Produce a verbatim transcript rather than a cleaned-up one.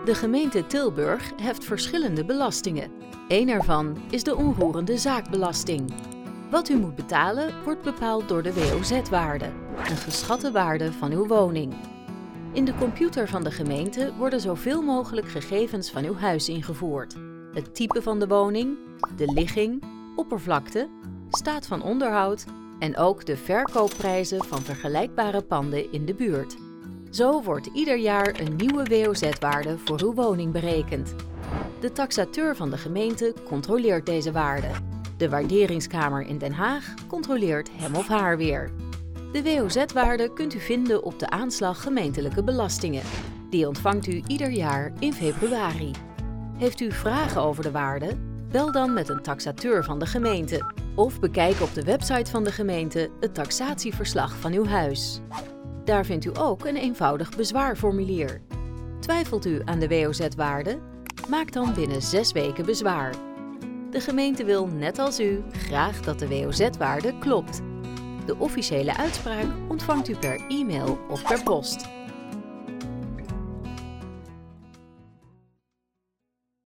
De gemeente Tilburg heft verschillende belastingen. Eén ervan is de onroerende zaakbelasting. Wat u moet betalen wordt bepaald door de W O Z-waarde, een geschatte waarde van uw woning. In de computer van de gemeente worden zoveel mogelijk gegevens van uw huis ingevoerd. Het type van de woning, de ligging, oppervlakte, staat van onderhoud en ook de verkoopprijzen van vergelijkbare panden in de buurt. Zo wordt ieder jaar een nieuwe W O Z-waarde voor uw woning berekend. De taxateur van de gemeente controleert deze waarde. De waarderingskamer in Den Haag controleert hem of haar weer. De W O Z-waarde kunt u vinden op de aanslag gemeentelijke belastingen. Die ontvangt u ieder jaar in februari. Heeft u vragen over de waarde? Bel dan met een taxateur van de gemeente. Of bekijk op de website van de gemeente het taxatieverslag van uw huis. Daar vindt u ook een eenvoudig bezwaarformulier. Twijfelt u aan de W O Z-waarde? Maak dan binnen zes weken bezwaar. De gemeente wil, net als u, graag dat de W O Z-waarde klopt. De officiële uitspraak ontvangt u per e-mail of per post.